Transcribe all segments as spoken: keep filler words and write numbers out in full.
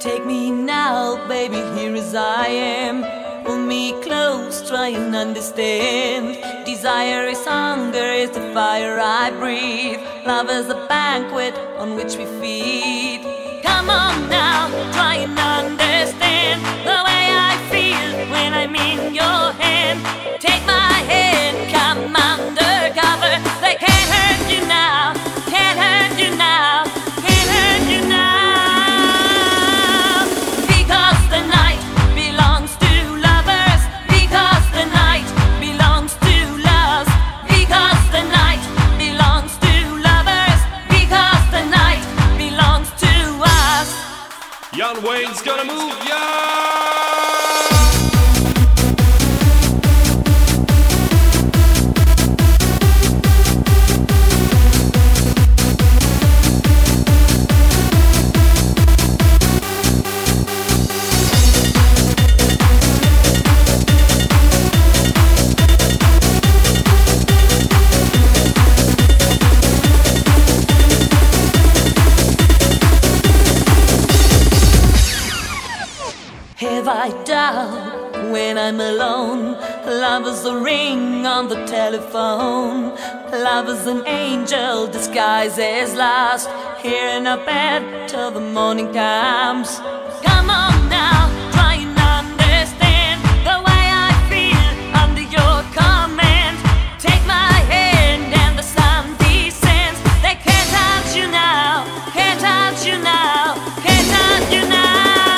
Take me now, baby, here as I am. Pull me close, try and understand. Desire is hunger, is the fire I breathe. Love is a banquet on which we feed. Come on now, try and understand the way I feel when I'm in your hand. Take my hand, come undercover. They can't hurt you now, can't hurt you now, can't hurt you now. Because the night belongs to lovers. Because the night belongs to loves. Because the night belongs to lovers. Because the night belongs to us. Jan Wayne's gonna move, yeah! Have I doubt when I'm alone? Love is a ring on the telephone. Love is an angel disguised as lost, here in a bed till the morning comes. Come on now, try and understand the way I feel under your command. Take my hand and the sun descends. They can't touch you now, can't touch you now, can't touch you now.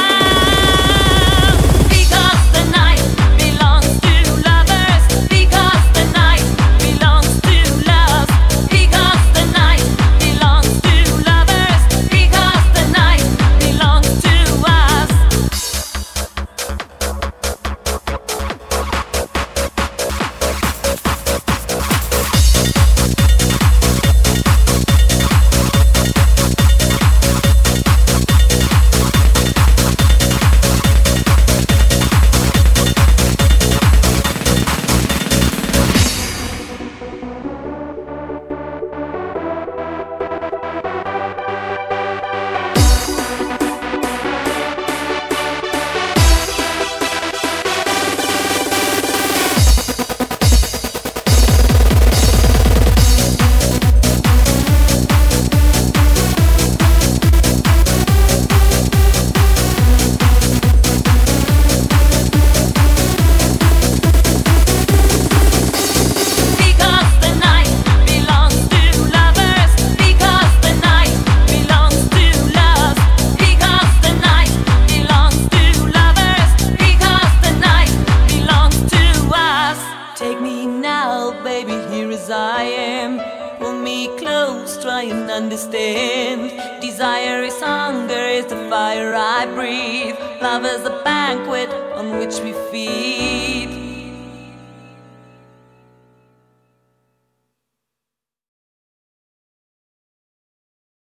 Baby, here as I am. Pull me close, try and understand. Desire is hunger, is the fire I breathe. Love is a banquet on which we feed.